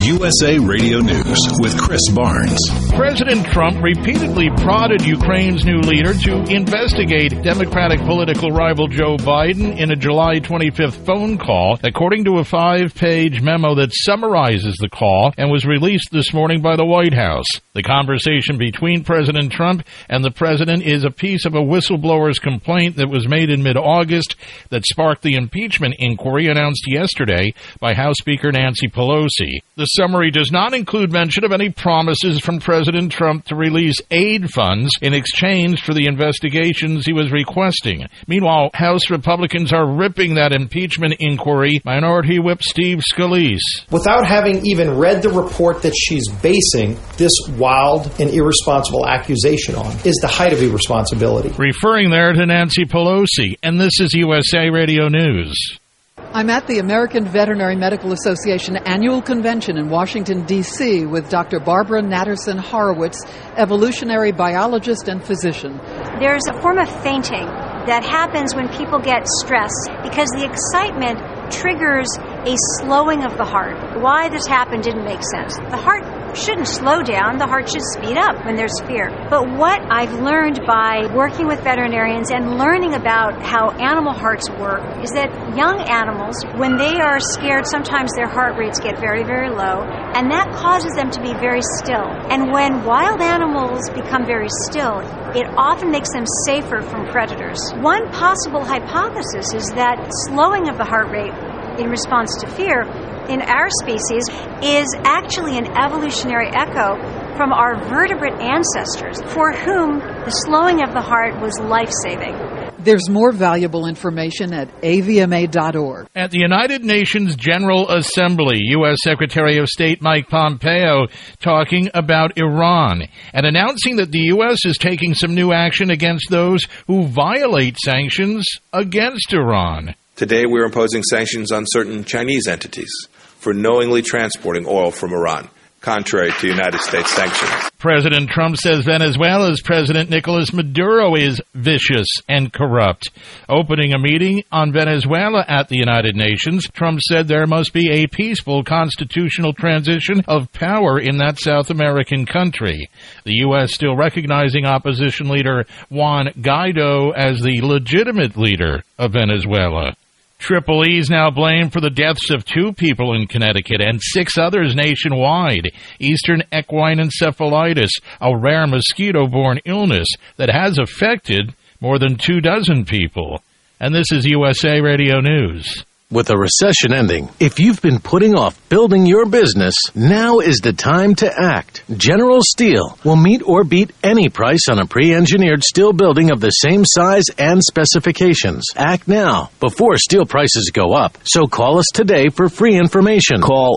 USA Radio News with Chris Barnes. President Trump repeatedly prodded Ukraine's new leader to investigate Democratic political rival Joe Biden in a July 25th phone call, according to a 5-page memo that summarizes the call and was released this morning by the White House. The conversation between President Trump and the president is a piece of a whistleblower's complaint that was made in mid-August that sparked the impeachment inquiry announced yesterday by House Speaker Nancy Pelosi. The summary does not include mention of any promises from President Trump to release aid funds in exchange for the investigations he was requesting. Meanwhile, House Republicans are ripping that impeachment inquiry. Minority Whip Steve Scalise. Without having even read the report that she's basing this wild and irresponsible accusation on is the height of irresponsibility. Referring there to Nancy Pelosi, and this is USA Radio News. I'm at the American Veterinary Medical Association annual convention in Washington, D.C. with Dr. Barbara Natterson Horowitz, evolutionary biologist and physician. There's a form of fainting that happens when people get stressed because the excitement triggers a slowing of the heart. Why this happened didn't make sense. The heart shouldn't slow down. The heart should speed up when there's fear. But what I've learned by working with veterinarians and learning about how animal hearts work is that young animals, when they are scared, sometimes their heart rates get very, very low, and that causes them to be very still. And when wild animals become very still, it often makes them safer from predators. One possible hypothesis is that slowing of the heart rate in response to fear in our species is actually an evolutionary echo from our vertebrate ancestors for whom the slowing of the heart was life-saving. There's more valuable information at avma.org. At the United Nations General Assembly, U.S. Secretary of State Mike Pompeo talking about Iran and announcing that the U.S. is taking some new action against those who violate sanctions against Iran. Today, we're imposing sanctions on certain Chinese entities for knowingly transporting oil from Iran, contrary to United States sanctions. President Trump says Venezuela's President Nicolas Maduro is vicious and corrupt. Opening a meeting on Venezuela at the United Nations, Trump said there must be a peaceful constitutional transition of power in that South American country. The U.S. still recognizing opposition leader Juan Guaido as the legitimate leader of Venezuela. Triple E's now blamed for the deaths of 2 people in Connecticut and 6 others nationwide. Eastern equine encephalitis, a rare mosquito-borne illness that has affected more than 24 people. And this is USA Radio News. With a recession ending, if you've been putting off building your business, now is the time to act. General Steel will meet or beat any price on a pre-engineered steel building of the same size and specifications. Act now, before steel prices go up. So call us today for free information. Call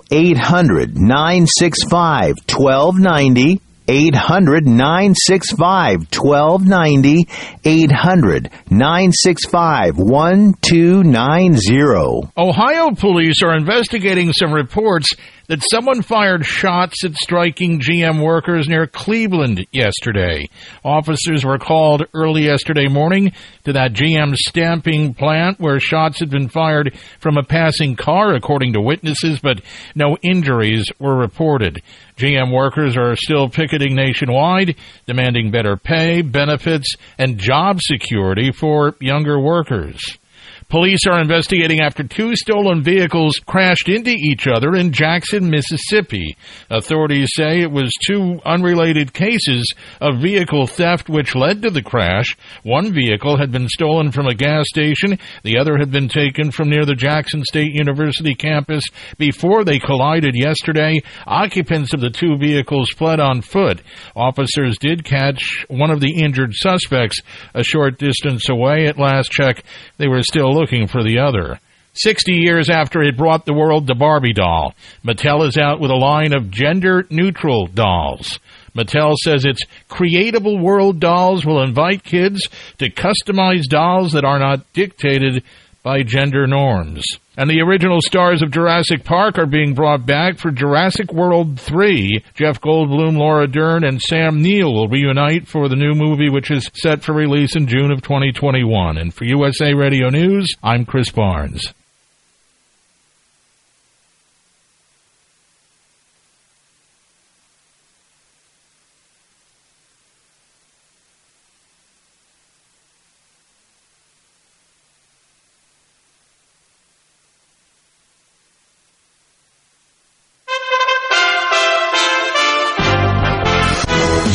800-965-1290. 800-965-1290, 800-965-1290. Ohio police are investigating some reports that someone fired shots at striking GM workers near Cleveland yesterday. Officers were called early yesterday morning to that GM stamping plant where shots had been fired from a passing car, according to witnesses, but no injuries were reported. GM workers are still picketing nationwide, demanding better pay, benefits, and job security for younger workers. Police are investigating after 2 stolen vehicles crashed into each other in Jackson, Mississippi. Authorities say it was 2 unrelated cases of vehicle theft which led to the crash. One vehicle had been stolen from a gas station. The other had been taken from near the Jackson State University campus before they collided yesterday. Occupants of the 2 vehicles fled on foot. Officers did catch one of the injured suspects a short distance away. At last check, they were still looking for the other. 60 years after it brought the world the Barbie doll, Mattel is out with a line of gender-neutral dolls. Mattel says its Creatable World dolls will invite kids to customize dolls that are not dictated by gender norms. And the original stars of Jurassic Park are being brought back for Jurassic World 3. Jeff Goldblum, Laura Dern, and Sam Neill will reunite for the new movie, which is set for release in June of 2021. And for USA Radio News, I'm Chris Barnes.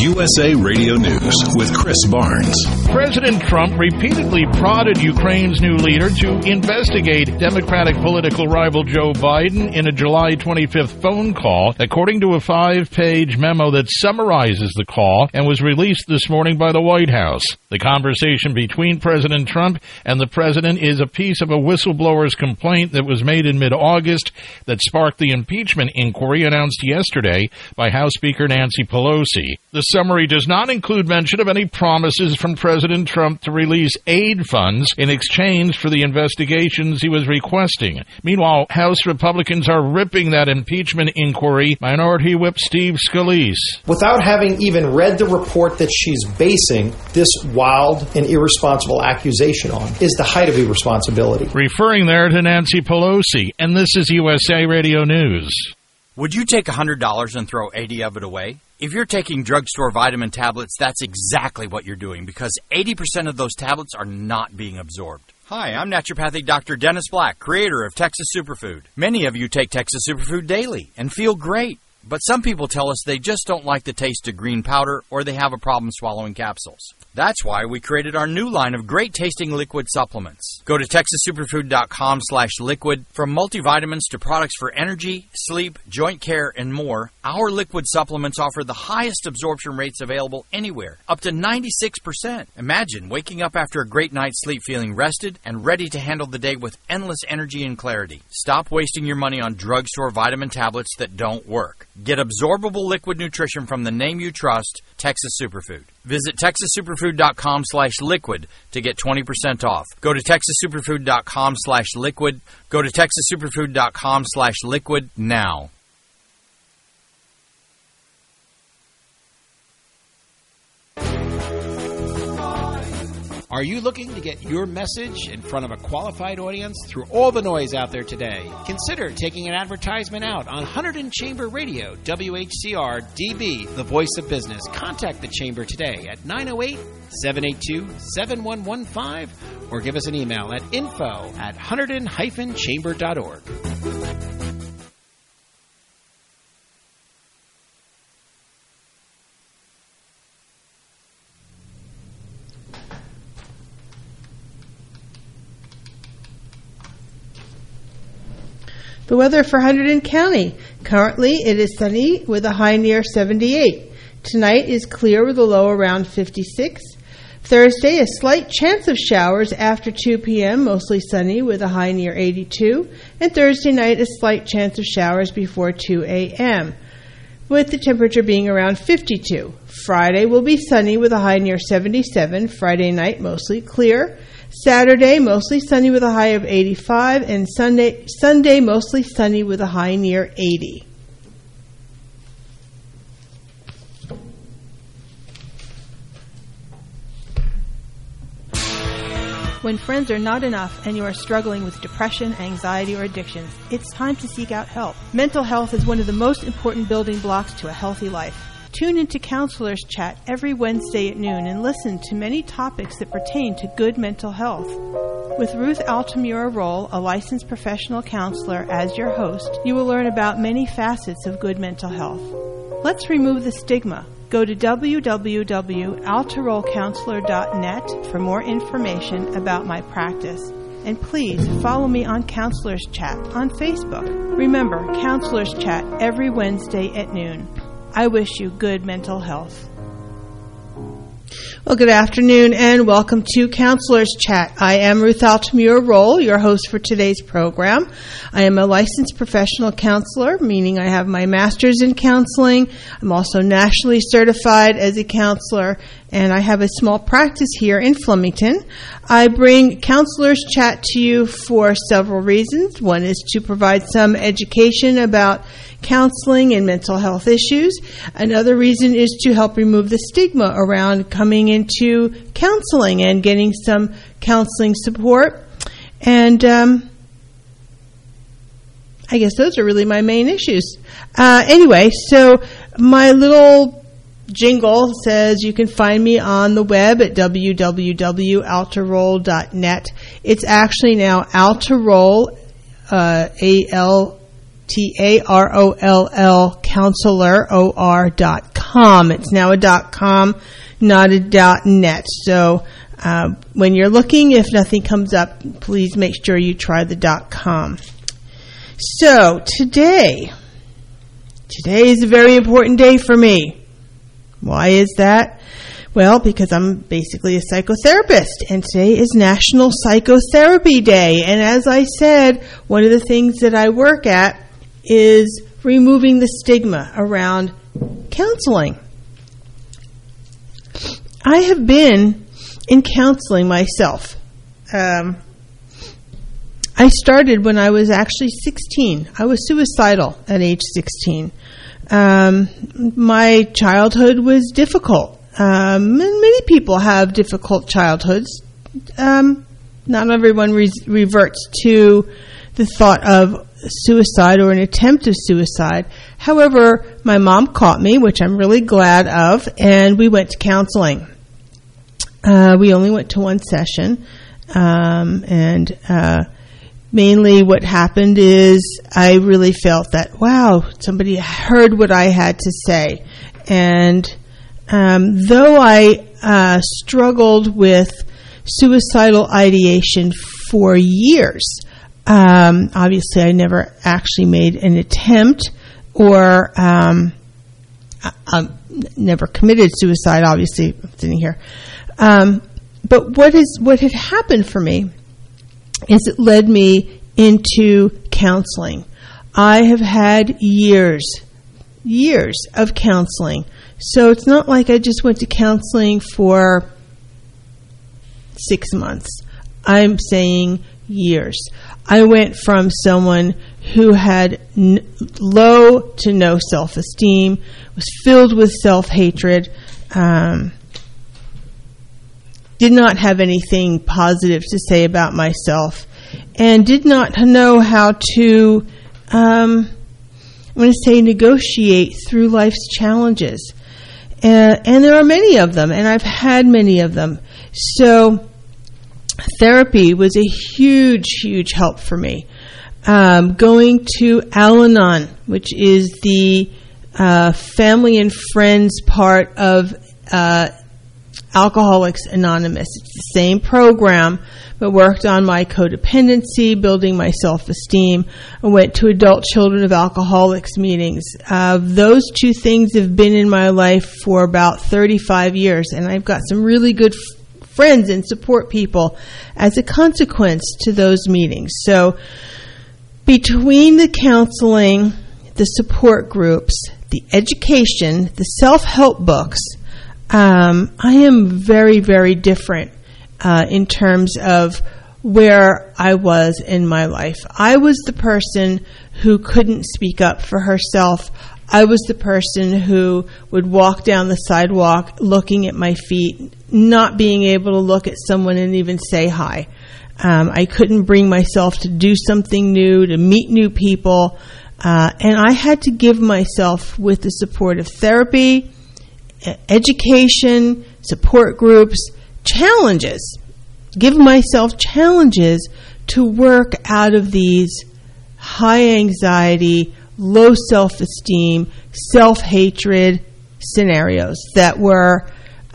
USA Radio News with Chris Barnes. President Trump repeatedly prodded Ukraine's new leader to investigate Democratic political rival Joe Biden in a July 25th phone call, according to a 5-page memo that summarizes the call and was released this morning by the White House. The conversation between President Trump and the president is a piece of a whistleblower's complaint that was made in mid-August that sparked the impeachment inquiry announced yesterday by House Speaker Nancy Pelosi. The summary does not include mention of any promises from President Trump to release aid funds in exchange for the investigations he was requesting. Meanwhile, House Republicans are ripping that impeachment inquiry. Minority Whip Steve Scalise. Without having even read the report that she's basing this wild and irresponsible accusation on, is the height of irresponsibility. Referring there to Nancy Pelosi, and this is USA Radio News. Would you take $100 and throw 80 of it away? If you're taking drugstore vitamin tablets, that's exactly what you're doing, because 80% of those tablets are not being absorbed. Hi, I'm naturopathic Dr. Dennis Black, creator of Texas Superfood. Many of you take Texas Superfood daily and feel great. But some people tell us they just don't like the taste of green powder, or they have a problem swallowing capsules. That's why we created our new line of great-tasting liquid supplements. Go to TexasSuperfood.com/liquid. From multivitamins to products for energy, sleep, joint care, and more, our liquid supplements offer the highest absorption rates available anywhere, up to 96%. Imagine waking up after a great night's sleep feeling rested and ready to handle the day with endless energy and clarity. Stop wasting your money on drugstore vitamin tablets that don't work. Get absorbable liquid nutrition from the name you trust, Texas Superfood. Visit TexasSuperfood.com/liquid to get 20% off. Go to TexasSuperfood.com/liquid. Go to TexasSuperfood.com/liquid now. Are you looking to get your message in front of a qualified audience through all the noise out there today? Consider taking an advertisement out on Hunterdon Chamber Radio, WHCR DB, the voice of business. Contact the Chamber today at 908-782-7115 or give us an email at info@hunterdon-chamber.org. The weather for Hunterdon County. Currently, it is sunny with a high near 78. Tonight is clear with a low around 56. Thursday, a slight chance of showers after 2 p.m., mostly sunny with a high near 82. And Thursday night, a slight chance of showers before 2 a.m., with the temperature being around 52. Friday will be sunny with a high near 77. Friday night, mostly clear. Saturday, mostly sunny with a high of 85, and Sunday mostly sunny with a high near 80. When friends are not enough and you are struggling with depression, anxiety, or addictions, it's time to seek out help. Mental health is one of the most important building blocks to a healthy life. Tune into Counselors Chat every Wednesday at noon and listen to many topics that pertain to good mental health. With Ruth Altamura-Roll, a licensed professional counselor, as your host, you will learn about many facets of good mental health. Let's remove the stigma. Go to www.altarollcounselor.net for more information about my practice. And please follow me on Counselors Chat on Facebook. Remember, Counselors Chat every Wednesday at noon. I wish you good mental health. Well, good afternoon and welcome to Counselors Chat. I am Ruth Altamura-Roll, your host for today's program. I am a licensed professional counselor, meaning I have my master's in counseling. I'm also nationally certified as a counselor, and I have a small practice here in Flemington. I bring Counselors Chat to you for several reasons. One is to provide some education about counseling and mental health issues. Another reason is to help remove the stigma around coming into counseling and getting some counseling support. And I guess those are really my main issues. Anyway, so my little jingle says you can find me on the web at www.altaroll.net. It's actually now Altaroll, ALTAROLL, counselor, OR.com. .com. It's now a .com, not a .net. So when you're looking, if nothing comes up, please make sure you try the .com. So today is a very important day for me. Why is that? Well, because I'm basically a psychotherapist, and today is National Psychotherapy Day. And as I said, one of the things that I work at is removing the stigma around counseling. I have been in counseling myself. I started when I was actually 16. I was suicidal at age 16. My childhood was difficult. And many people have difficult childhoods. Not everyone reverts to the thought of suicide or an attempt of suicide. However, my mom caught me, which I'm really glad of, and we went to counseling. We only went to one session, and mainly what happened is I really felt that, wow, somebody heard what I had to say. And though I struggled with suicidal ideation for years, obviously I never actually made an attempt or never committed suicide, obviously, I'm sitting here. But what had happened for me is it led me into counseling. I have had years of counseling. So it's not like I just went to counseling for 6 months. I'm saying years. I went from someone who had low to no self-esteem, was filled with self-hatred, did not have anything positive to say about myself, and did not know how to, negotiate through life's challenges. And there are many of them, and I've had many of them. So therapy was a huge, huge help for me. Going to Al-Anon, which is the family and friends part of Alcoholics Anonymous. It's the same program, but worked on my codependency, building my self-esteem. I went to adult children of alcoholics meetings. Those two things have been in my life for about 35 years, and I've got some really good friends and support people as a consequence to those meetings. So between the counseling, the support groups, the education, the self-help books, I am very, very different in terms of where I was in my life. I was the person who couldn't speak up for herself. I was the person who would walk down the sidewalk looking at my feet, not being able to look at someone and even say hi. I couldn't bring myself to do something new, to meet new people, and I had to give myself, with the support of therapy, education, support groups, challenges. Give myself challenges to work out of these high anxiety, low self-esteem, self-hatred scenarios that were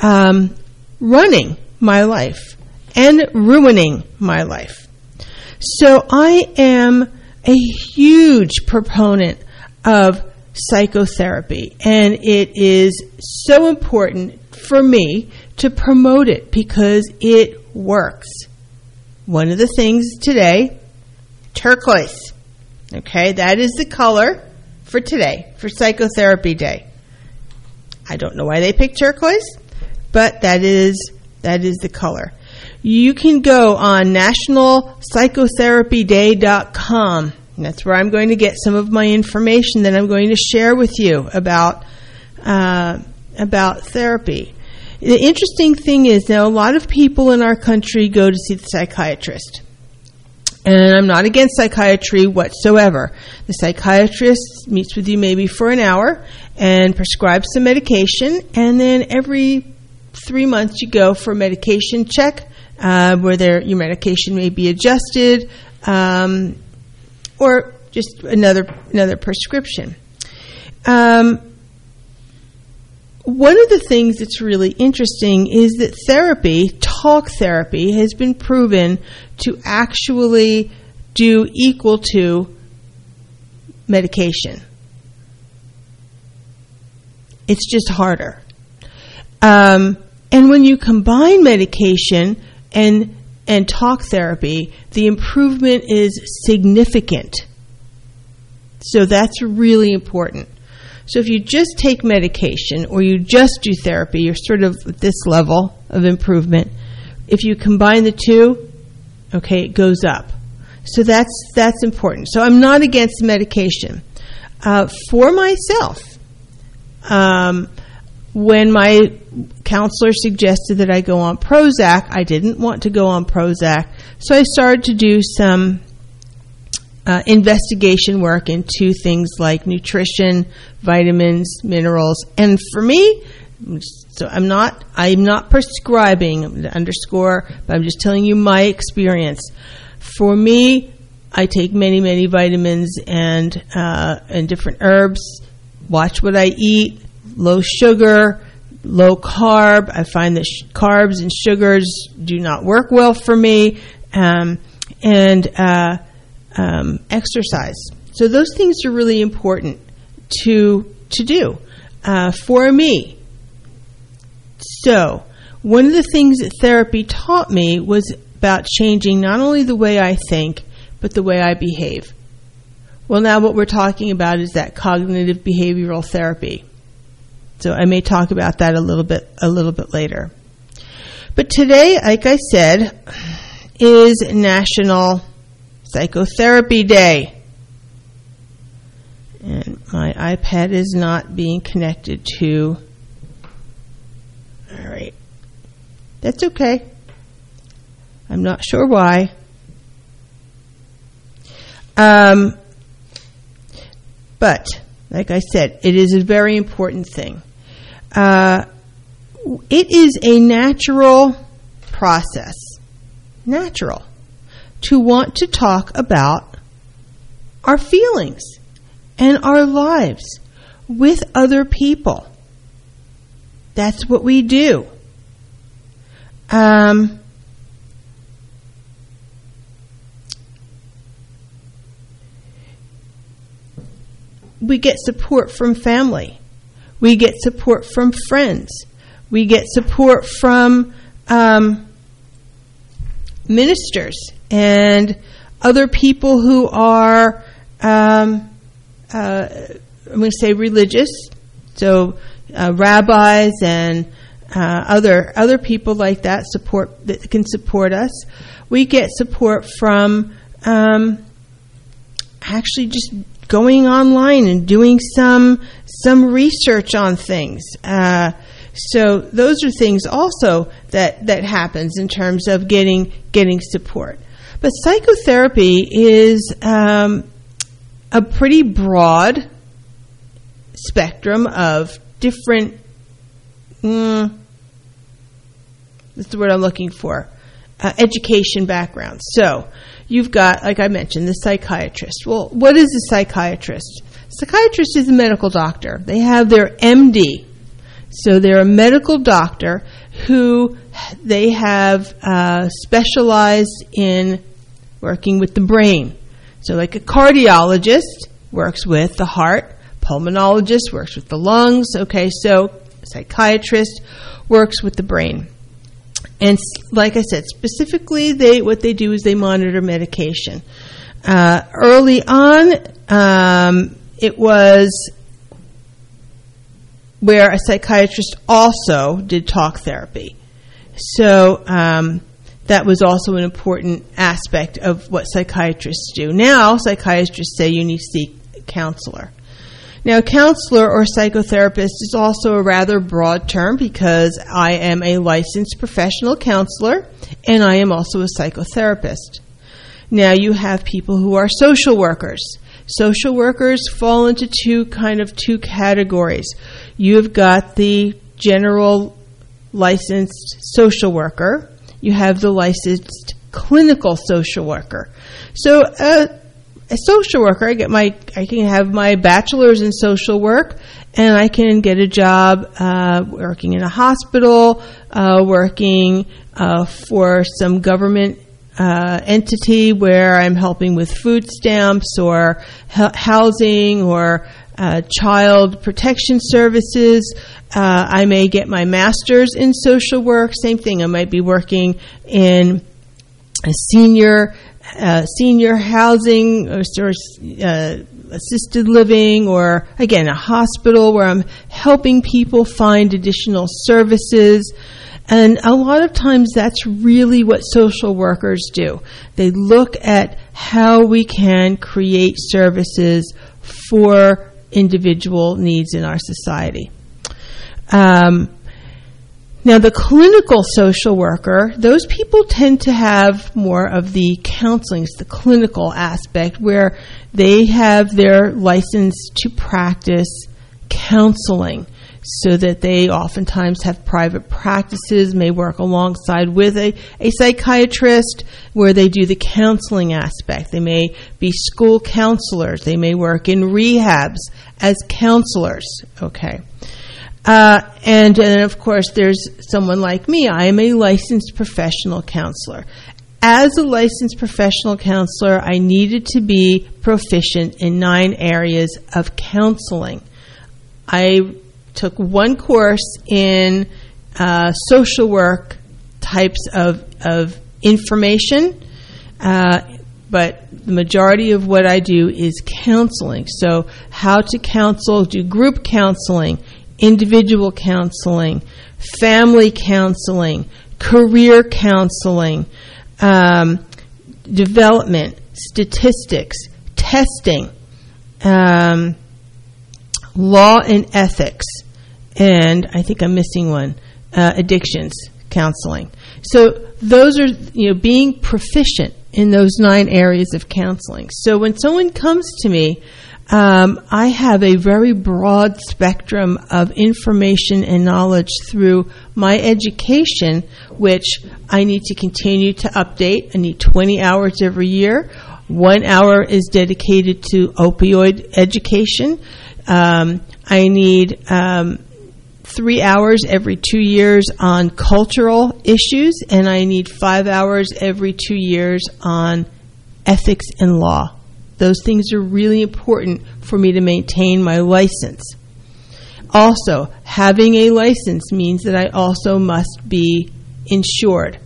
running my life and ruining my life. So I am a huge proponent of psychotherapy, and it is so important for me to promote it because it works. One of the things today, turquoise. Okay, that is the color for today, for Psychotherapy Day. I don't know why they picked turquoise, but that is the color. You can go on nationalpsychotherapyday.com. That's where I'm going to get some of my information that I'm going to share with you about therapy. The interesting thing is now a lot of people in our country go to see the psychiatrist. And I'm not against psychiatry whatsoever. The psychiatrist meets with you maybe for an hour and prescribes some medication, and then every 3 months you go for a medication check where your medication may be adjusted, or just another prescription. one of the things that's really interesting is that talk therapy, has been proven to actually do equal to medication. It's just harder. And when you combine medication and talk therapy, the improvement is significant. So that's really important. So if you just take medication or you just do therapy, you're sort of at this level of improvement. If you combine the two, okay, it goes up. So that's important. So I'm not against medication. For myself, when my counselor suggested that I go on Prozac, I didn't want to go on Prozac. So I started to do some investigation work into things like nutrition, vitamins, minerals. And for me, so I'm not prescribing, I'm going to underscore, but I'm just telling you my experience. For me, I take many, many vitamins and different herbs, watch what I eat, low sugar, low carb. I find that carbs and sugars do not work well for me, and exercise. So those things are really important to do for me. So one of the things that therapy taught me was about changing not only the way I think, but the way I behave. Well, now what we're talking about is that cognitive behavioral therapy. So I may talk about that a little bit later. But today, like I said, is National Psychotherapy Day. And my iPad is not being connected to. All right. That's okay. I'm not sure why. But, like I said, it is a very important thing. It is a natural process, to want to talk about our feelings and our lives with other people. That's what we do. We get support from family. We get support from friends. We get support from ministers and other people who are, I'm going to say religious, so rabbis and other people like that that can support us. We get support from actually just going online and doing some research on things. So those are things also that happens in terms of getting support. But psychotherapy is a pretty broad spectrum of different. That's the word I'm looking for. Education backgrounds. So you've got, like I mentioned, the psychiatrist. Well, what is a psychiatrist? Psychiatrist is a medical doctor. They have their MD. So they're a medical doctor who they have specialized in working with the brain. So like a cardiologist works with the heart, pulmonologist works with the lungs. Okay, so a psychiatrist works with the brain. And like I said, specifically, what they do is they monitor medication. Early on, it was where a psychiatrist also did talk therapy. So that was also an important aspect of what psychiatrists do. Now, psychiatrists say you need to seek a counselor. Now, counselor or psychotherapist is also a rather broad term because I am a licensed professional counselor and I am also a psychotherapist. Now, you have people who are social workers. Social workers fall into two categories. You've got the general licensed social worker. You have the licensed clinical social worker. So a social worker, I can have my bachelor's in social work, and I can get a job working in a hospital, working for some government entity where I'm helping with food stamps or housing or child protection services. I may get my master's in social work. Same thing. I might be working in a senior housing or assisted living, or again a hospital where I'm helping people find additional services. And a lot of times that's really what social workers do. They look at how we can create services for individual needs in our society. Now, the clinical social worker, those people tend to have more of the counseling, the clinical aspect, where they have their license to practice counseling, so that they oftentimes have private practices, may work alongside with a psychiatrist where they do the counseling aspect. They may be school counselors. They may work in rehabs as counselors. Okay. And then, of course, there's someone like me. I am a licensed professional counselor. As a licensed professional counselor, I needed to be proficient in 9 areas of counseling. I took one course in social work types of information, but the majority of what I do is counseling. So how to counsel, do group counseling, individual counseling, family counseling, career counseling, development, statistics, testing, law and ethics, and I think I'm missing one, addictions counseling. So those are, being proficient in those 9 areas of counseling. So when someone comes to me, I have a very broad spectrum of information and knowledge through my education, which I need to continue to update. I need 20 hours every year. 1 hour is dedicated to opioid education. I need 3 hours every 2 years on cultural issues, and I need 5 hours every 2 years on ethics and law. Those things are really important for me to maintain my license. Also, having a license means that I also must be insured.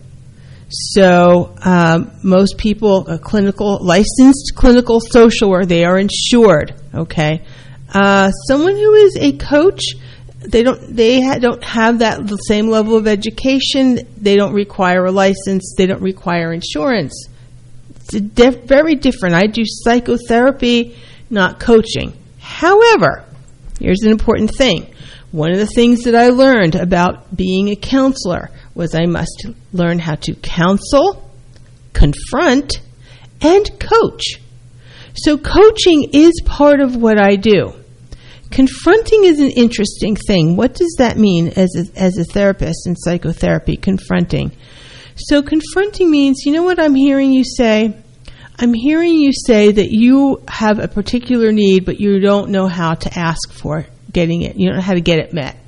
So most people, licensed clinical social worker, they are insured. Okay, someone who is a coach, they don't have that the same level of education. They don't require a license. They don't require insurance. It's very different. I do psychotherapy, not coaching. However, here's an important thing. One of the things that I learned about being a counselor was I must learn how to counsel, confront, and coach. So coaching is part of what I do. Confronting is an interesting thing. What does that mean as a therapist in psychotherapy, confronting? So confronting means, you know what I'm hearing you say? I'm hearing you say that you have a particular need, but you don't know how to ask for getting it. You don't know how to get it met.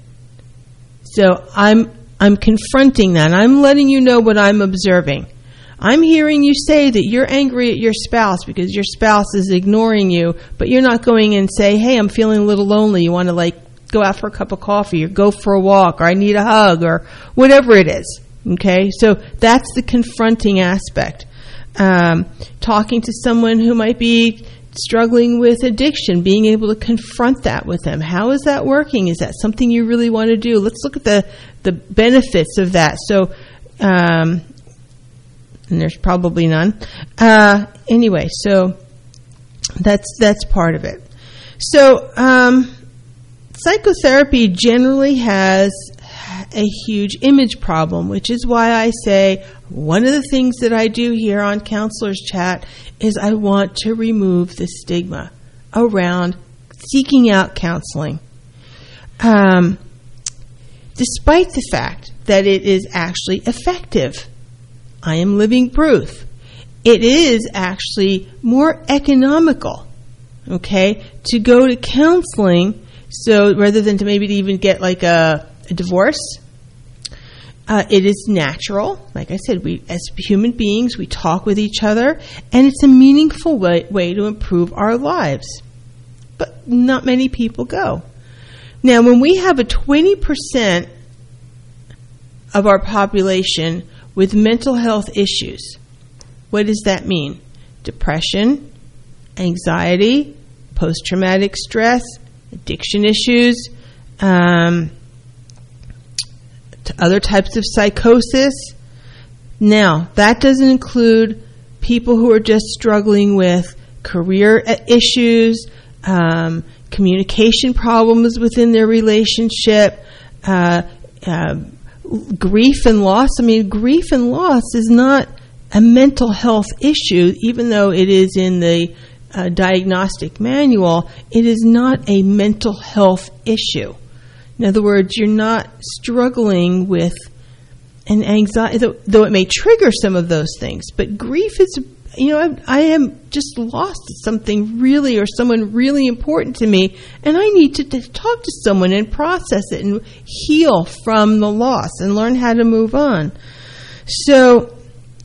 So I'm confronting that. I'm letting you know what I'm observing. I'm hearing you say that you're angry at your spouse because your spouse is ignoring you, but you're not going and say, hey, I'm feeling a little lonely. You want to go out for a cup of coffee or go for a walk or I need a hug or whatever it is. Okay, so that's the confronting aspect. Talking to someone who might be struggling with addiction, being able to confront that with them. How is that working? Is that something you really want to do? Let's look at the benefits of that. So, and there's probably none. Anyway, so that's part of it. So, psychotherapy generally has a huge image problem, which is why I say one of the things that I do here on Counselors Chat is I want to remove the stigma around seeking out counseling. Despite the fact that it is actually effective, I am living proof. it is actually more economical, okay, to go to counseling. So rather than to maybe even get like a divorce, it is natural. Like I said, we as human beings, we talk with each other, and it's a meaningful way to improve our lives. But not many people go. Now, when we have a 20% of our population with mental health issues, what does that mean? Depression, anxiety, post-traumatic stress, addiction issues, other types of psychosis. Now, that doesn't include people who are just struggling with career issues, communication problems within their relationship, grief and loss. I mean, grief and loss is not a mental health issue, even though it is in the diagnostic manual. It is not a mental health issue. In other words, you're not struggling with an anxiety, though it may trigger some of those things. But grief is, I am just lost something really, or someone really important to me, and I need to talk to someone and process it and heal from the loss and learn how to move on. So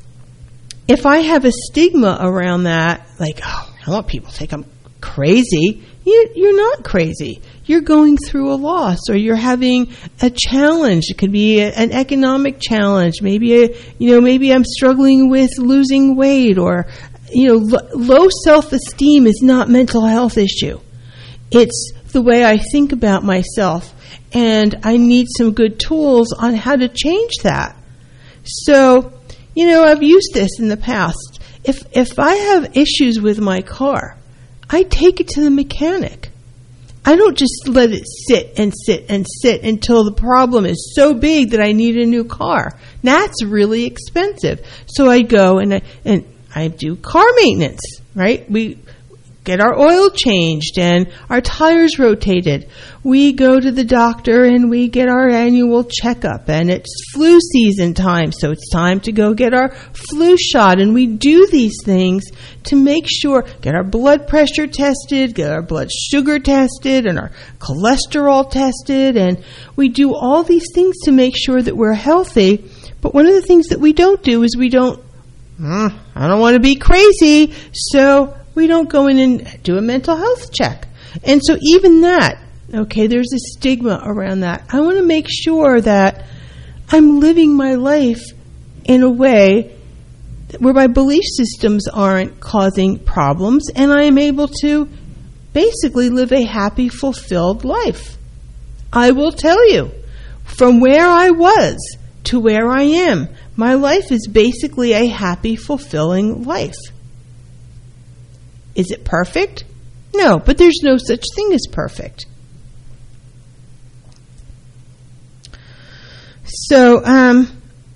if I have a stigma around that, like, oh, I want people to think I'm crazy, you're not crazy. You're going through a loss, or you're having a challenge. It could be an economic challenge. Maybe maybe I'm struggling with losing weight, or low self-esteem is not a mental health issue. It's the way I think about myself, and I need some good tools on how to change that. So, I've used this in the past. If I have issues with my car, I take it to the mechanic. I don't just let it sit and sit and sit until the problem is so big that I need a new car. That's really expensive. So I go and I do car maintenance, right? We get our oil changed and our tires rotated. We go to the doctor and we get our annual checkup, and it's flu season time, so it's time to go get our flu shot. And we do these things to make sure, get our blood pressure tested, get our blood sugar tested, and our cholesterol tested, and we do all these things to make sure that we're healthy. But one of the things that we don't do is I don't want to be crazy, so we don't go in and do a mental health check. And so even that, okay, there's a stigma around that. I want to make sure that I'm living my life in a way where my belief systems aren't causing problems, and I am able to basically live a happy, fulfilled life. I will tell you, from where I was to where I am, my life is basically a happy, fulfilling life. Is it perfect? No, but there's no such thing as perfect. So, I'm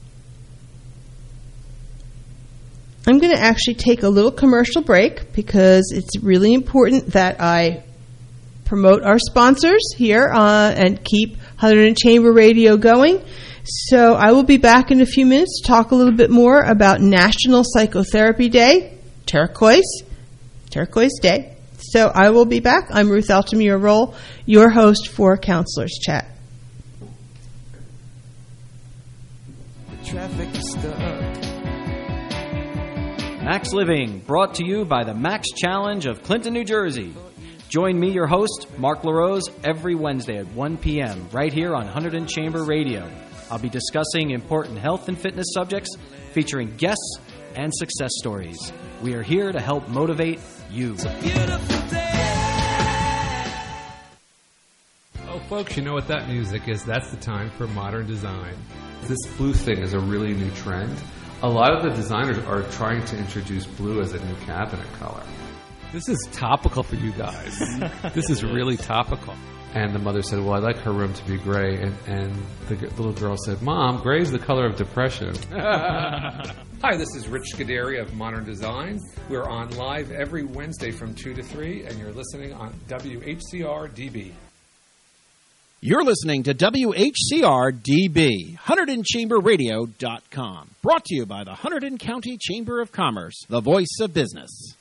going to actually take a little commercial break because it's really important that I promote our sponsors here and keep Hunterdon and Chamber Radio going. So I will be back in a few minutes to talk a little bit more about National Psychotherapy Day, Turquoise Day. So I will be back. I'm Ruth Altamira Roll, your host for Counselors Chat. The traffic is stuck. Max Living, brought to you by the Max Challenge of Clinton, New Jersey. Join me, your host, Mark LaRose, every Wednesday at 1 p.m. right here on Hunterdon Chamber Radio. I'll be discussing important health and fitness subjects, featuring guests and success stories. We are here to help motivate you. Oh, folks, you know what that music is. That's the time for modern design. This blue thing is a really new trend. A lot of the designers are trying to introduce blue as a new cabinet color. This is topical for you guys. This is really topical. And the mother said, well, I'd like her room to be gray. And the little girl said, Mom, gray is the color of depression. Hi, this is Rich Scuderi of Modern Design. We're on live every Wednesday from 2 to 3, and you're listening on WHCR DB. You're listening to WHCR-DB, HunterdonChamberRadio.com. Brought to you by the Hunterdon County Chamber of Commerce, the voice of business.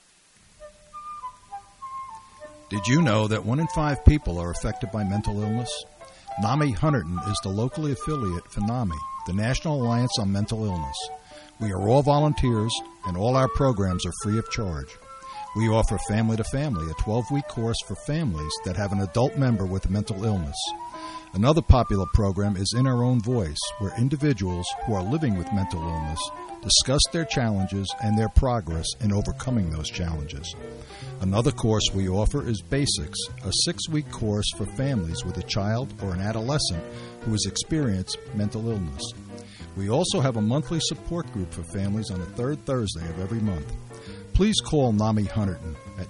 Did you know that 1 in 5 people are affected by mental illness? NAMI Hunterdon is the locally affiliate for NAMI, the National Alliance on Mental Illness. We are all volunteers, and all our programs are free of charge. We offer Family to Family, a 12-week course for families that have an adult member with a mental illness. Another popular program is In Our Own Voice, where individuals who are living with mental illness discuss their challenges and their progress in overcoming those challenges. Another course we offer is Basics, a 6-week course for families with a child or an adolescent who has experienced mental illness. We also have a monthly support group for families on the third Thursday of every month. Please call NAMI Hunterdon at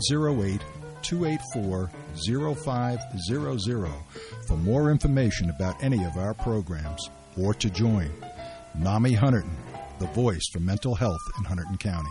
908-284-0500 for more information about any of our programs or to join. NAMI Hunterdon, the voice for mental health in Hunterdon County.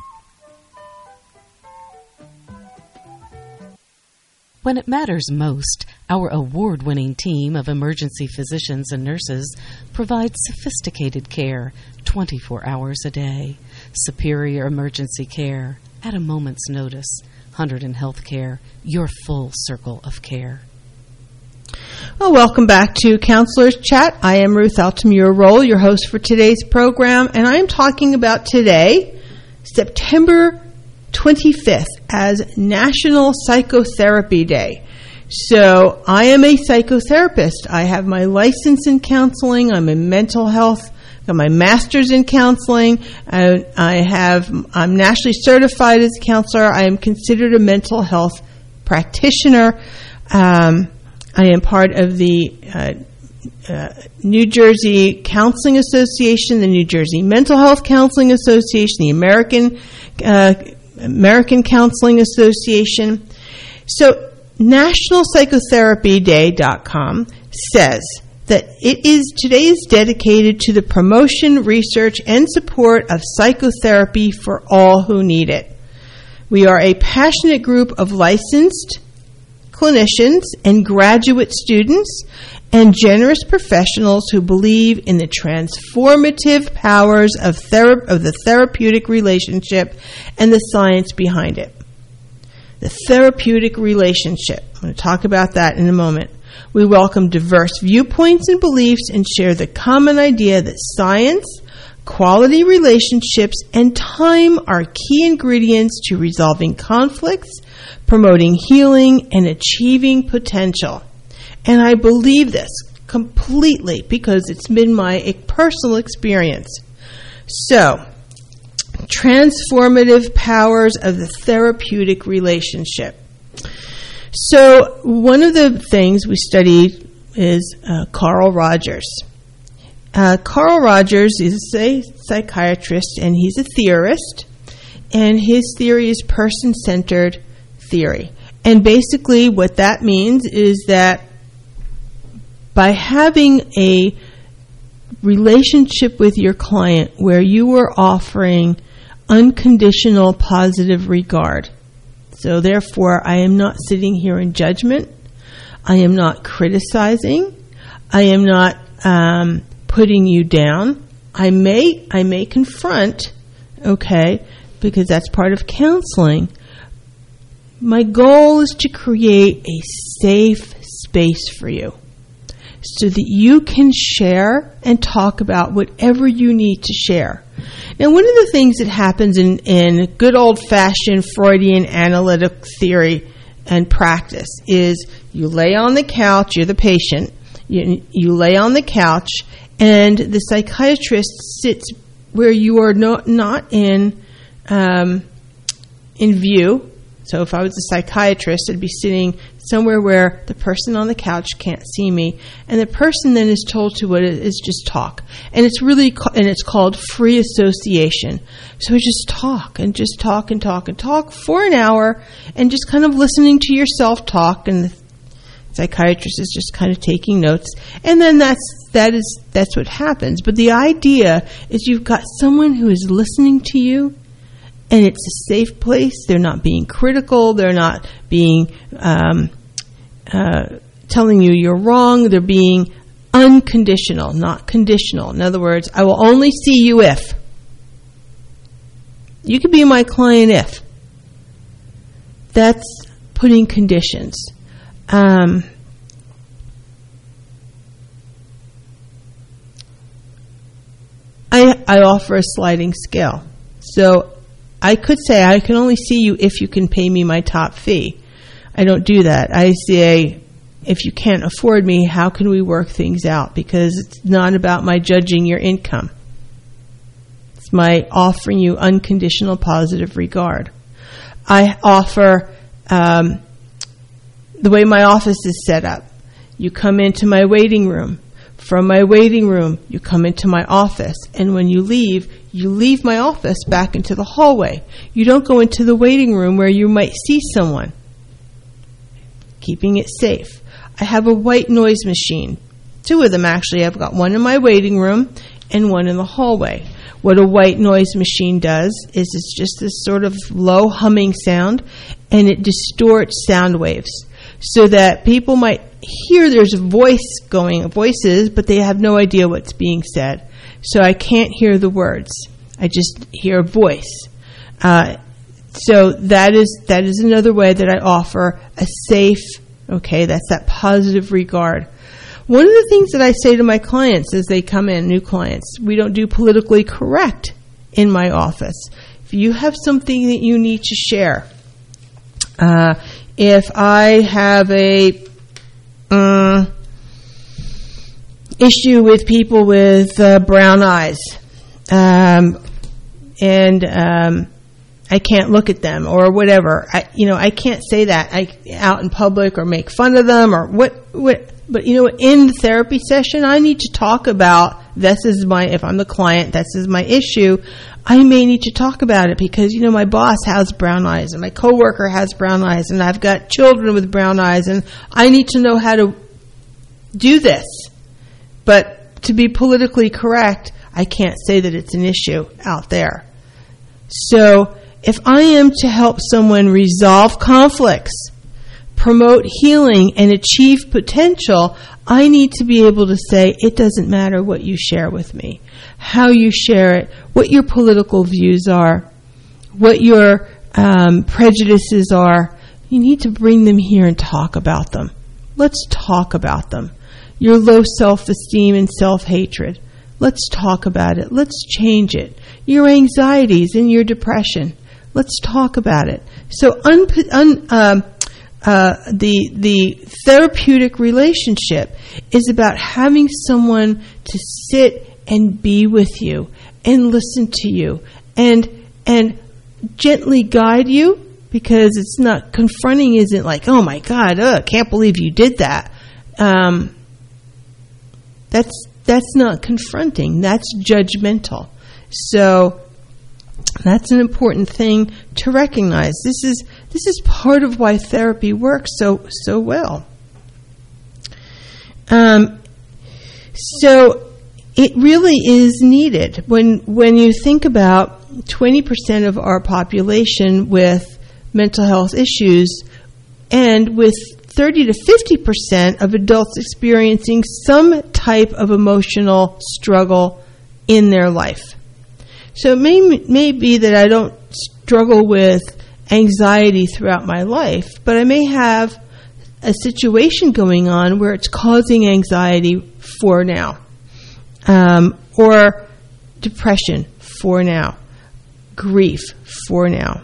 When it matters most, our award-winning team of emergency physicians and nurses provides sophisticated care 24 hours a day. Superior emergency care at a moment's notice. Hunterdon Healthcare, your full circle of care. Well, welcome back to Counselors Chat. I am Ruth Altamura-Roll, your host for today's program, and I am talking about today, September 25th, as National Psychotherapy Day. So I am a psychotherapist. I have my license in counseling. I'm in mental health. Got my master's in counseling. I'm nationally certified as a counselor. I am considered a mental health practitioner. I am part of the New Jersey Counseling Association, the New Jersey Mental Health Counseling Association, the American Counseling Association. So NationalPsychotherapyDay.com says that today is dedicated to the promotion, research, and support of psychotherapy for all who need it. We are a passionate group of licensed clinicians and graduate students and generous professionals who believe in the transformative powers of the therapeutic relationship and the science behind it. The therapeutic relationship. I'm going to talk about that in a moment. We welcome diverse viewpoints and beliefs and share the common idea that science, quality relationships, and time are key ingredients to resolving conflicts, promoting healing, and achieving potential. And I believe this completely because it's been my personal experience. So, transformative powers of the therapeutic relationship. So, one of the things we studied is Carl Rogers. Carl Rogers is a psychiatrist and he's a theorist, and his theory is person-centered theory. And basically what that means is that by having a relationship with your client where you are offering unconditional positive regard, so therefore I am not sitting here in judgment, I am not criticizing, I am not putting you down. I may confront, okay, because that's part of counseling. My goal is to create a safe space for you so that you can share and talk about whatever you need to share. Now, one of the things that happens in good old-fashioned Freudian analytic theory and practice is you lay on the couch, you're the patient, you lay on the couch, and the psychiatrist sits where you are not in view. So if I was a psychiatrist, I'd be sitting somewhere where the person on the couch can't see me, and the person then is told to what is just talk, and it's called free association. So we just talk and talk for an hour, and just kind of listening to yourself talk, and the psychiatrist is just kind of taking notes, and then that's what happens. But the idea is you've got someone who is listening to you, and it's a safe place. They're not being critical. They're not being telling you you're wrong. They're being unconditional, not conditional. In other words, I will only see you if. You could be my client if. That's putting conditions. I offer a sliding scale. So I could say I can only see you if you can pay me my top fee. I don't do that. I say, if you can't afford me, how can we work things out? Because it's not about my judging your income. It's my offering you unconditional positive regard. I offer, the way my office is set up, you come into my waiting room. From my waiting room, you come into my office. And when you leave my office back into the hallway. You don't go into the waiting room where you might see someone. Keeping it safe. I have a white noise machine. 2 of them, actually. I've got one in my waiting room and one in the hallway. What a white noise machine does is it's just this sort of low humming sound, and it distorts sound waves so that people might hear there's voices, but they have no idea what's being said. So I can't hear the words. I just hear a voice. So that is another way that I offer a safe, that's that positive regard. One of the things that I say to my clients as they come in, new clients, we don't do politically correct in my office. If you have something that you need to share, if I have a issue with people with brown eyes, and I can't look at them or whatever, I can't say that out in public or make fun of them or what. But in the therapy session, I need to talk about if I'm the client, this is my issue. I may need to talk about it because, my boss has brown eyes and my coworker has brown eyes and I've got children with brown eyes and I need to know how to do this. But to be politically correct, I can't say that it's an issue out there. So if I am to help someone resolve conflicts, promote healing, and achieve potential, I need to be able to say, it doesn't matter what you share with me, how you share it, what your political views are, what your prejudices are. You need to bring them here and talk about them. Let's talk about them. Your low self-esteem and self-hatred. Let's talk about it. Let's change it. Your anxieties and your depression. Let's talk about it. So the therapeutic relationship is about having someone to sit and be with you and listen to you and gently guide you, because it's not confronting. Isn't like, oh my God, can't believe you did that. That's not confronting. That's judgmental. So that's an important thing to recognize. This is part of why therapy works so well. So it really is needed. When you think about 20% of our population with mental health issues, and with 30 to 50% of adults experiencing some type of emotional struggle in their life. So it may be that I don't struggle with anxiety throughout my life, but I may have a situation going on where it's causing anxiety for now, or depression for now, grief for now.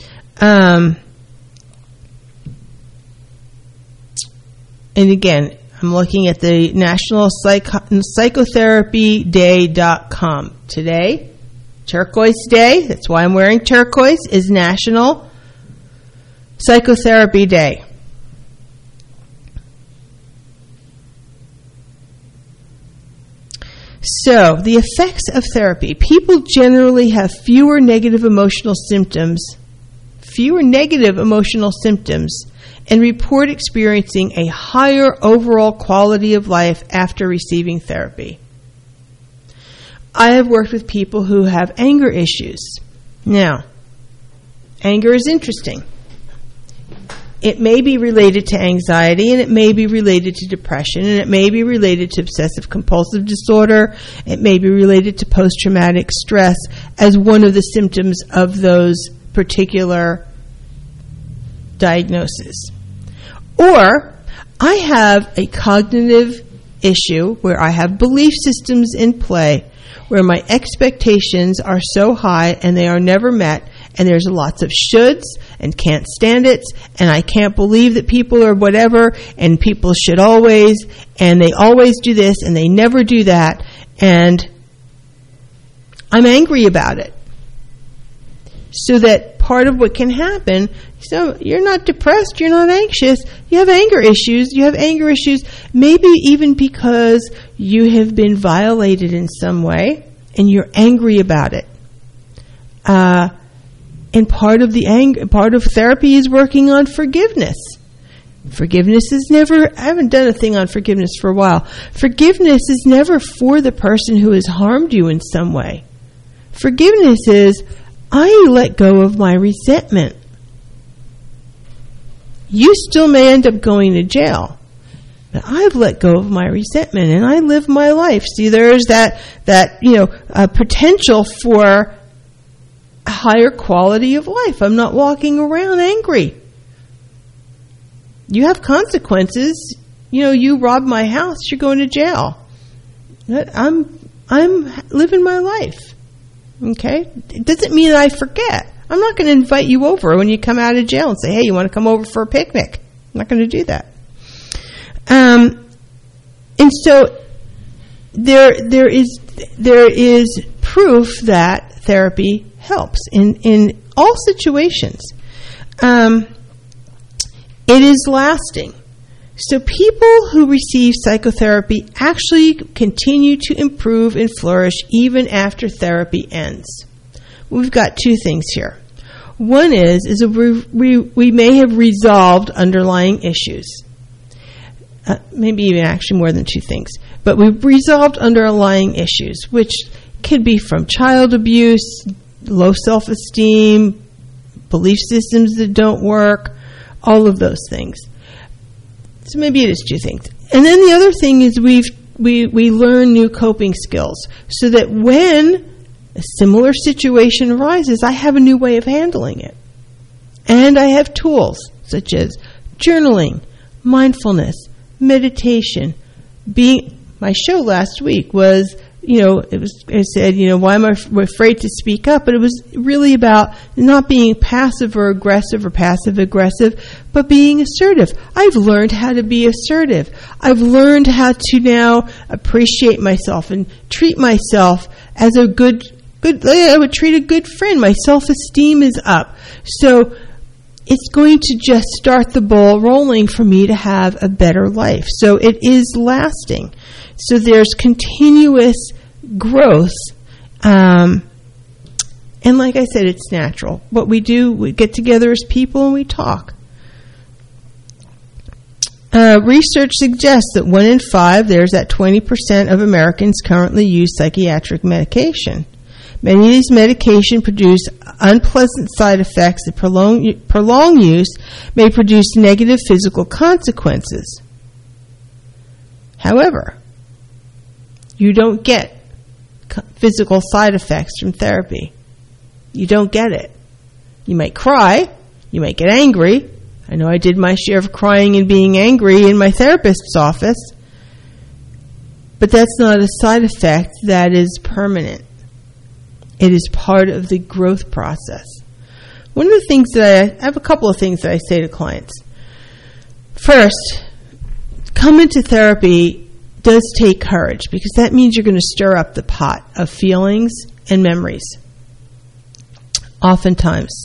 And again, I'm looking at the National Psychotherapy.day.com. Today, Turquoise Day, that's why I'm wearing turquoise, is National Psychotherapy Day. So, the effects of therapy. People generally have fewer negative emotional symptoms, and report experiencing a higher overall quality of life after receiving therapy. I have worked with people who have anger issues. Now, anger is interesting. it may be related to anxiety, and it may be related to depression, and it may be related to obsessive compulsive disorder. It may be related to post-traumatic stress as one of the symptoms of those particular diagnoses. Or I have a cognitive issue where I have belief systems in play where my expectations are so high and they are never met, and there's lots of shoulds and can't stand it, and I can't believe that people are whatever, and people should always, and they always do this and they never do that, and I'm angry about it. So that part of what can happen, so you're not depressed, you're not anxious, you have anger issues, maybe even because you have been violated in some way and you're angry about it. And part of therapy is working on forgiveness. Forgiveness is never, I haven't done a thing on forgiveness for a while. Forgiveness is never for the person who has harmed you in some way. Forgiveness is, I let go of my resentment. You still may end up going to jail, but I've let go of my resentment and I live my life. See, there's that potential for a higher quality of life. I'm not walking around angry. You have consequences. You rob my house, you're going to jail. I'm living my life. Okay? It doesn't mean I forget. I'm not going to invite you over when you come out of jail and say, hey, you want to come over for a picnic? I'm not going to do that. And so there is proof that therapy helps in all situations. It is lasting. So people who receive psychotherapy actually continue to improve and flourish even after therapy ends. We've got two things here. One is we may have resolved underlying issues. Maybe even actually more than two things. But we've resolved underlying issues, which could be from child abuse, low self-esteem, belief systems that don't work, all of those things. So maybe it is two things. And then the other thing is we learn new coping skills so that when a similar situation arises, I have a new way of handling it. And I have tools such as journaling, mindfulness, meditation. My show last week was, I said, why am I afraid to speak up? But it was really about not being passive aggressive, but being assertive. I've learned how to be assertive. I've learned how to now appreciate myself and treat myself as a good, I would treat a good friend. My self-esteem is up. So it's going to just start the ball rolling for me to have a better life. So it is lasting. So there's continuous growth. And like I said, it's natural. What we do, we get together as people and we talk. Research suggests that 1 in 5, there's that 20% of Americans currently use psychiatric medication. Many of these medications produce unpleasant side effects that prolonged use may produce negative physical consequences. However, you don't get physical side effects from therapy. You don't get it. You might cry. You might get angry. I know I did my share of crying and being angry in my therapist's office. But that's not a side effect that is permanent. It is part of the growth process. One of the things that I have a couple of things that I say to clients. First, coming to therapy does take courage because that means you're going to stir up the pot of feelings and memories. Oftentimes.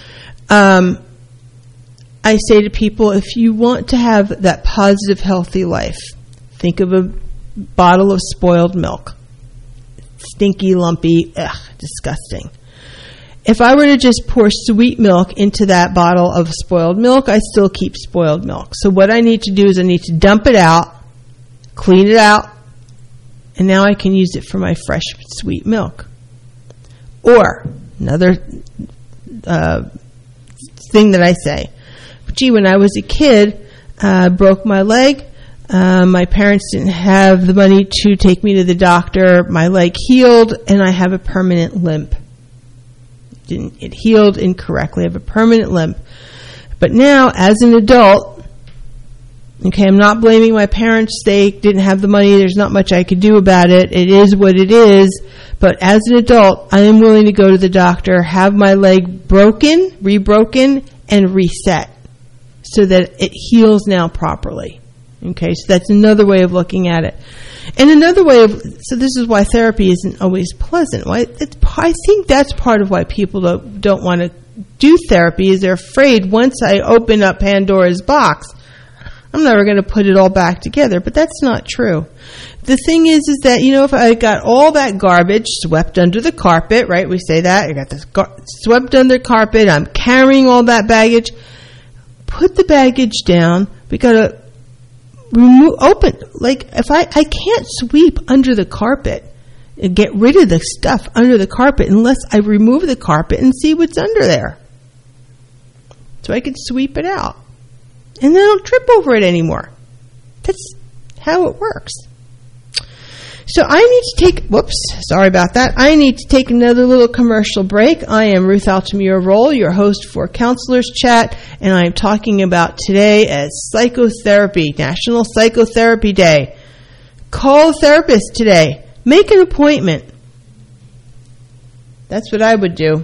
I say to people, if you want to have that positive, healthy life, think of a bottle of spoiled milk. Stinky, lumpy, disgusting. If I were to just pour sweet milk into that bottle of spoiled milk, I still keep spoiled milk. So what I need to do is I need to dump it out, clean it out, and now I can use it for my fresh, sweet milk. Or, another thing that I say, gee, when I was a kid, broke my leg. My parents didn't have the money to take me to the doctor. My leg healed, and I have a permanent limp. It healed incorrectly. I have a permanent limp. But now, as an adult, okay, I'm not blaming my parents. They didn't have the money. There's not much I could do about it. It is what it is. But as an adult, I am willing to go to the doctor, have my leg broken, rebroken, and reset so that it heals now properly. Okay, so that's another way of looking at it. And another way of, so this is why therapy isn't always pleasant. I think that's part of why people don't want to do therapy, is they're afraid once I open up Pandora's box, I'm never going to put it all back together. But that's not true. The thing is that, if I got all that garbage swept under the carpet, right? We say that. I got this swept under the carpet. I'm carrying all that baggage. Put the baggage down. We got to if I can't sweep under the carpet and get rid of the stuff under the carpet unless I remove the carpet and see what's under there. So I can sweep it out. And then I don't trip over it anymore. That's how it works. So I need to take another little commercial break. I am Ruth Altamira-Roll, your host for Counselors Chat, and I'm talking about today as Psychotherapy, National Psychotherapy Day. Call a therapist today. Make an appointment. That's what I would do.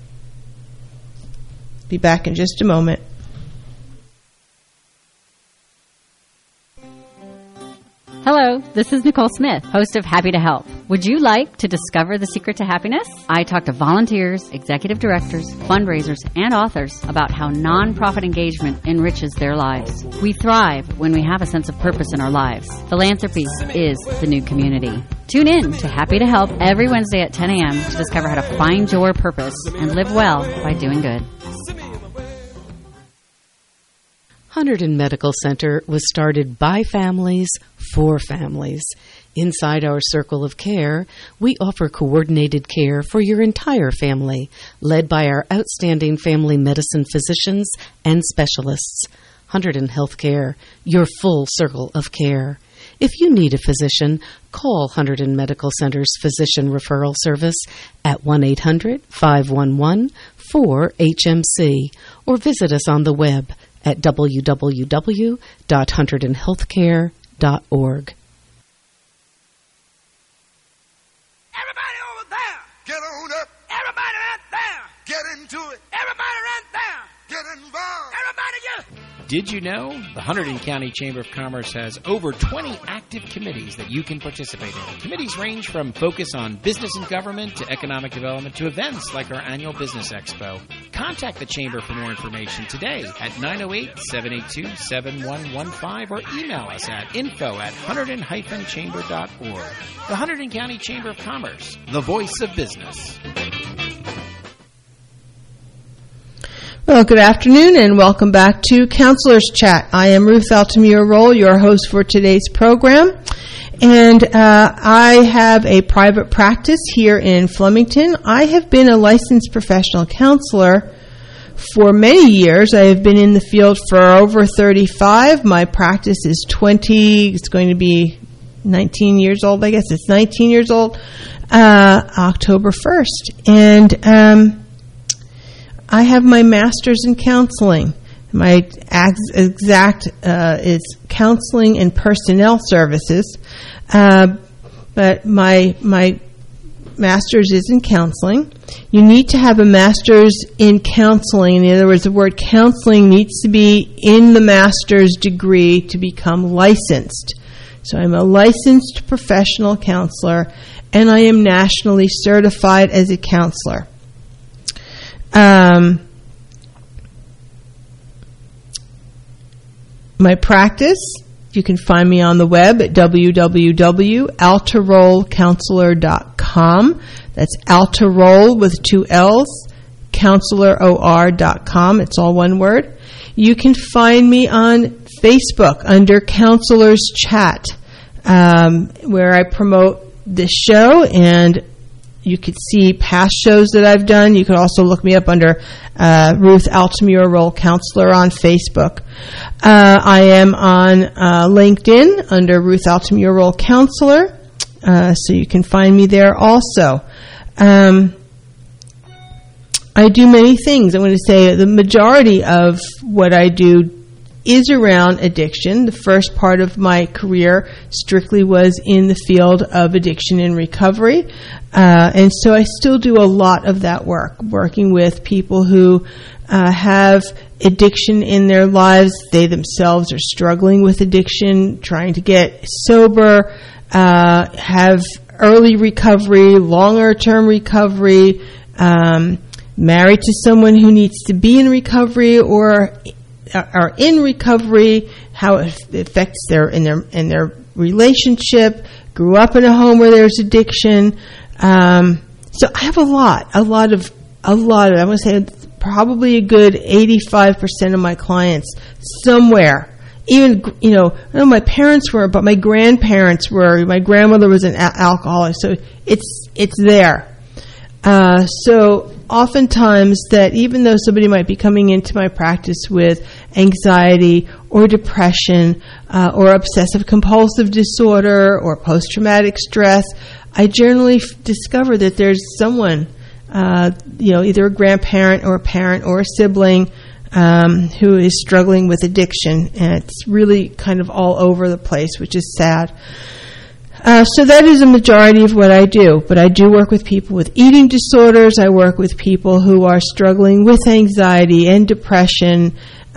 Be back in just a moment. Hello, this is Nicole Smith, host of Happy to Help. Would you like to discover the secret to happiness? I talk to volunteers, executive directors, fundraisers, and authors about how nonprofit engagement enriches their lives. We thrive when we have a sense of purpose in our lives. Philanthropy is the new community. Tune in to Happy to Help every Wednesday at 10 a.m. to discover how to find your purpose and live well by doing good. Hunterdon Medical Center was started by families for families. Inside our circle of care, we offer coordinated care for your entire family, led by our outstanding family medicine physicians and specialists. Hunterdon Healthcare, your full circle of care. If you need a physician, call Hunterdon Medical Center's Physician Referral Service at 1-800-511-4HMC or visit us on the web at www.hunterdonhealthcare.org. Everybody over there, get on up. Everybody right there, get into it. Everybody right there, get involved. Everybody get. Did you know the Hunterdon County Chamber of Commerce has over 20 active committees that you can participate in? Committees range from focus on business and government to economic development to events like our annual Business Expo. Contact the Chamber for more information today at 908-782-7115 or email us at info@hunterdon-chamber.org. The Hunterdon County Chamber of Commerce, the voice of business. Well, good afternoon and welcome back to Counselors Chat. I am Ruth Altamira-Roll, your host for today's program. And I have a private practice here in Flemington. I have been a licensed professional counselor for many years. I have been in the field for over 35. My practice is it's going to be 19 years old, I guess. It's 19 years old, October 1st. And I have my master's in counseling. My exact is counseling and personnel services, but my master's is in counseling. You need to have a master's in counseling. In other words, the word counseling needs to be in the master's degree to become licensed. So I'm a licensed professional counselor, and I am nationally certified as a counselor. My practice, you can find me on the web at www.altarollcounselor.com. That's Altaroll with 2 L's, counselor.com. It's all one word. You can find me on Facebook under Counselors Chat, where I promote this show, and you could see past shows that I've done. You could also look me up under Ruth Altamura Role Counselor on Facebook. I am on LinkedIn under Ruth Altamura Role Counselor, so you can find me there also. I do many things. I'm going to say the majority of what I do is around addiction. The first part of my career strictly was in the field of addiction and recovery. And so I still do a lot of that work, working with people who have addiction in their lives. They themselves are struggling with addiction, trying to get sober, have early recovery, longer-term recovery, married to someone who needs to be in recovery or are in recovery, how it affects their relationship, grew up in a home where there's addiction. So I have a lot, I want to say probably a good 85% of my clients somewhere. Even, I don't know my parents were, but my grandparents were. My grandmother was an alcoholic, so it's there. So oftentimes that even though somebody might be coming into my practice with anxiety or depression or obsessive compulsive disorder or post-traumatic stress, I generally discover that there's someone, either a grandparent or a parent or a sibling who is struggling with addiction, and it's really kind of all over the place, which is sad. So that is a majority of what I do, but I do work with people with eating disorders. I work with people who are struggling with anxiety and depression.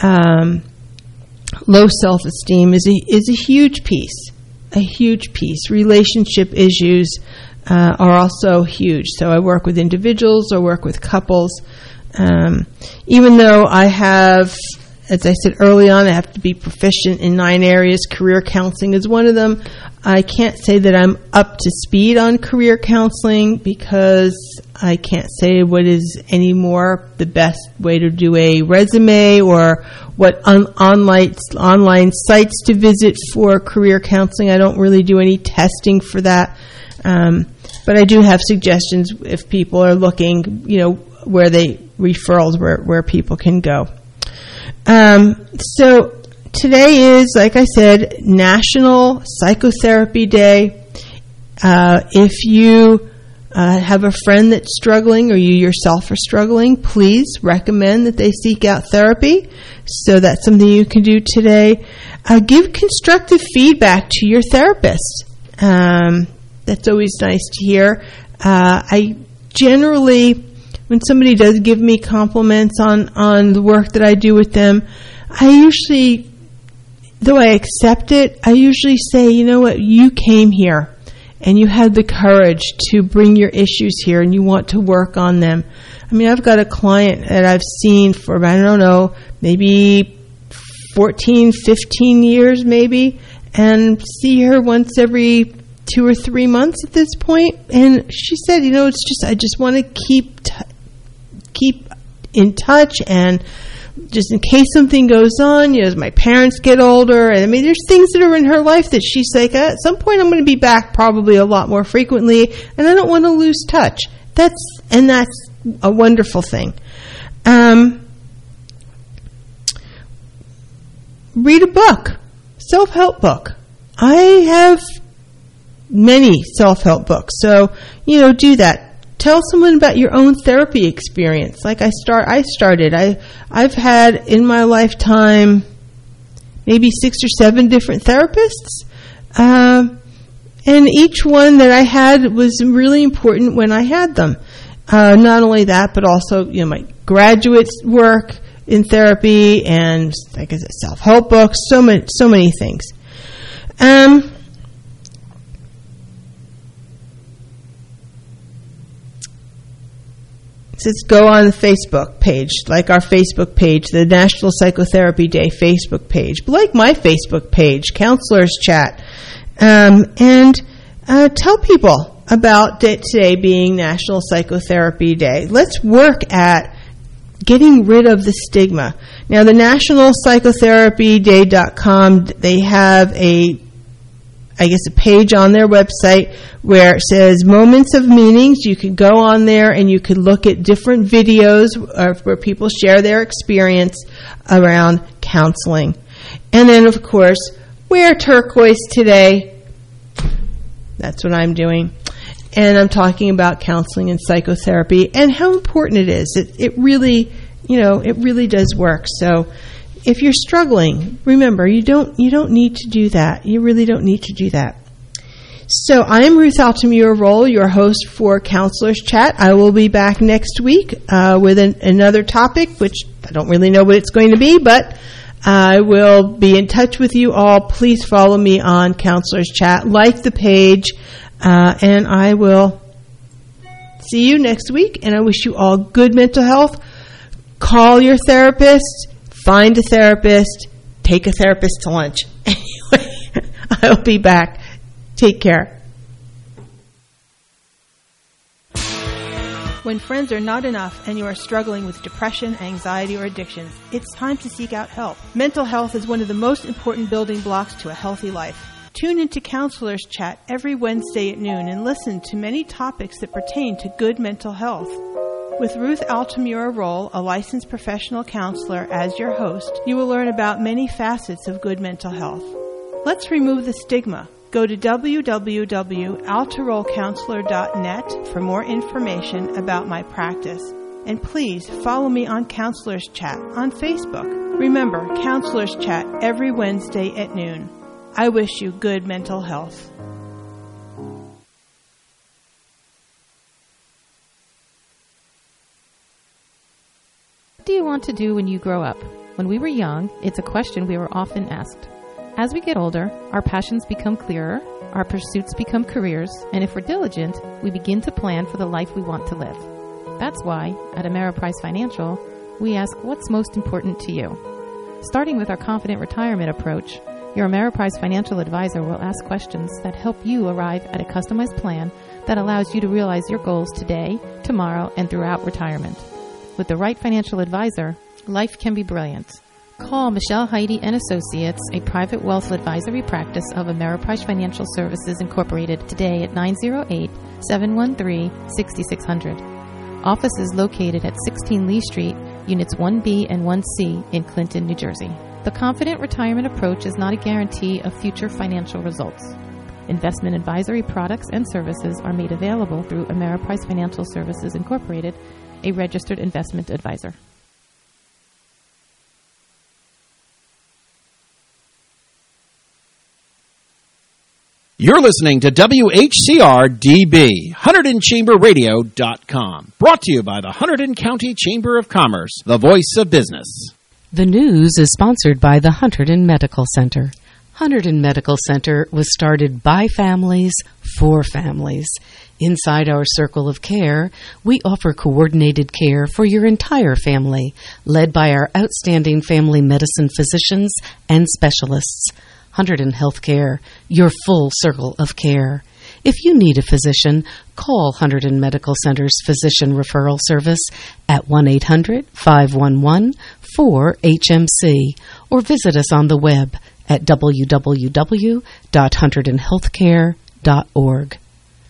Low self-esteem is a huge piece, Relationship issues are also huge. So I work with individuals, I work with couples. Even though I have, as I said early on, I have to be proficient in 9 areas. Career counseling is one of them. I can't say that I'm up to speed on career counseling because I can't say what is anymore the best way to do a resume or what online sites to visit for career counseling. I don't really do any testing for that. But I do have suggestions if people are looking, where referrals where people can go. So today is, like I said, National Psychotherapy Day. If you have a friend that's struggling or you yourself are struggling, please recommend that they seek out therapy. So that's something you can do today. Give constructive feedback to your therapist. That's always nice to hear. I generally, when somebody does give me compliments on the work that I do with them, I usually, though I accept it, I usually say, you know what, you came here and you had the courage to bring your issues here and you want to work on them. I mean, I've got a client that I've seen for, I don't know, maybe 14, 15 years maybe, and see her once every 2 or 3 months at this point. And she said, it's just, I just want to keep in touch, and just in case something goes on, as my parents get older, and I mean, there's things that are in her life that she's like, at some point I'm going to be back probably a lot more frequently, and I don't want to lose touch. That's a wonderful thing. Read a book, self-help book. I have many self-help books, so do that. Tell someone about your own therapy experience. Like I started. I've had in my lifetime maybe 6 or 7 different therapists, and each one that I had was really important when I had them. Not only that, but also my graduate work in therapy and, like I said, self-help books. So many things. Let's go on the Facebook page, like our Facebook page, the National Psychotherapy Day Facebook page, like my Facebook page, Counselors Chat, and tell people about today being National Psychotherapy Day. Let's work at getting rid of the stigma. Now, the NationalPsychotherapyDay.com, they have a a page on their website where it says Moments of Meanings. You can go on there and you can look at different videos where people share their experience around counseling. And then, of course, wear turquoise today. That's what I'm doing. And I'm talking about counseling and psychotherapy and how important it is. It really, it really does work. So if you're struggling, remember, you don't need to do that. You really don't need to do that. So I'm Ruth Altamura Roll, your host for Counselors Chat. I will be back next week with another topic, which I don't really know what it's going to be, but I will be in touch with you all. Please follow me on Counselors Chat. Like the page, and I will see you next week. And I wish you all good mental health. Call your therapist. Find a therapist. Take a therapist to lunch. Anyway, I'll be back. Take care. When friends are not enough and you are struggling with depression, anxiety, or addictions, it's time to seek out help. Mental health is one of the most important building blocks to a healthy life. Tune into Counselors Chat every Wednesday at noon and listen to many topics that pertain to good mental health. With Ruth Altamura Roll, a licensed professional counselor, as your host, you will learn about many facets of good mental health. Let's remove the stigma. Go to www.altarollcounselor.net for more information about my practice. And please follow me on Counselors Chat on Facebook. Remember, Counselors Chat every Wednesday at noon. I wish you good mental health. What do you want to do when you grow up? When we were young, it's a question we were often asked. As we get older, our passions become clearer, our pursuits become careers, and if we're diligent, we begin to plan for the life we want to live. That's why, at Ameriprise Financial, we ask what's most important to you. Starting with our Confident Retirement approach, your Ameriprise Financial Advisor will ask questions that help you arrive at a customized plan that allows you to realize your goals today, tomorrow, and throughout retirement. With the right financial advisor, life can be brilliant. Call Michelle Heidi & Associates, a private wealth advisory practice of Ameriprise Financial Services Incorporated, today at 908-713-6600. Office is located at 16 Lee Street, Units 1B and 1C in Clinton, New Jersey. The Confident Retirement approach is not a guarantee of future financial results. Investment advisory products and services are made available through Ameriprise Financial Services Incorporated, a registered investment advisor. You're listening to WHCR-DB, HunterdonChamberRadio.com. Brought to you by the Hunterdon County Chamber of Commerce, the voice of business. The news is sponsored by the Hunterdon Medical Center. Hunterdon Medical Center was started by families for families. Inside our circle of care, we offer coordinated care for your entire family, led by our outstanding family medicine physicians and specialists. Hunterdon Healthcare, your full circle of care. If you need a physician, call Hunterdon Medical Center's Physician Referral Service at 1-800-511-4HMC or visit us on the web at www.hunterdonhealthcare.org.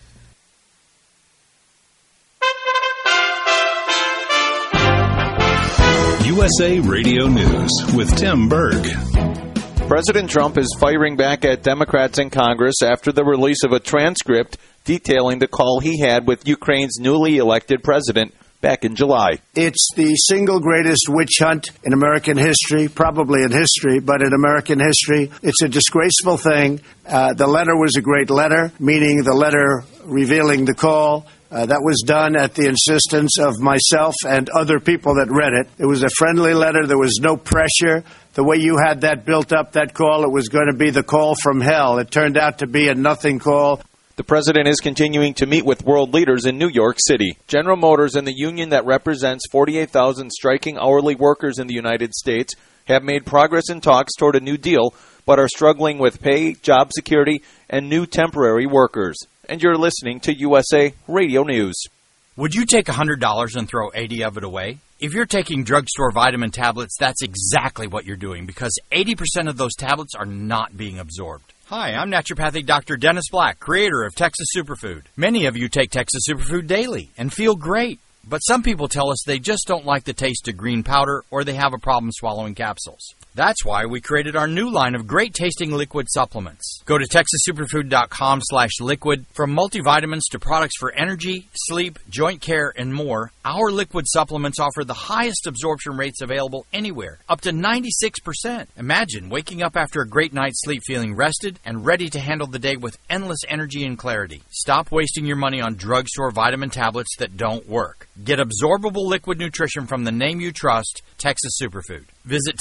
USA Radio News with Tim Berg. President Trump is firing back at Democrats in Congress after the release of a transcript detailing the call he had with Ukraine's newly elected president back in July. It's the single greatest witch hunt in American history, probably in history, but in American history. It's a disgraceful thing. The letter was a great letter, meaning the letter revealing the call. That was done at the insistence of myself and other people that read it. It was a friendly letter. There was no pressure. The way you had that built up, that call, it was going to be the call from hell. It turned out to be a nothing call. The president is continuing to meet with world leaders in New York City. General Motors and the union that represents 48,000 striking hourly workers in the United States have made progress in talks toward a new deal, but are struggling with pay, job security, and new temporary workers. And you're listening to USA Radio News. Would you take $100 and throw 80 of it away? If you're taking drugstore vitamin tablets, that's exactly what you're doing because 80% of those tablets are not being absorbed. Hi, I'm naturopathic Dr. Dennis Black, creator of Texas Superfood. Many of you take Texas Superfood daily and feel great. But some people tell us they just don't like the taste of green powder or they have a problem swallowing capsules. That's why we created our new line of great-tasting liquid supplements. Go to TexasSuperfood.com/liquid. From multivitamins to products for energy, sleep, joint care, and more, our liquid supplements offer the highest absorption rates available anywhere, up to 96%. Imagine waking up after a great night's sleep feeling rested and ready to handle the day with endless energy and clarity. Stop wasting your money on drugstore vitamin tablets that don't work. Get absorbable liquid nutrition from the name you trust, Texas Superfood. Visit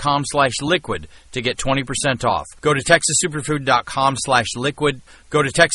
TexasSuperfood.com/liquid to get 20% off. Go to TexasSuperfood.com/liquid. Go to Texas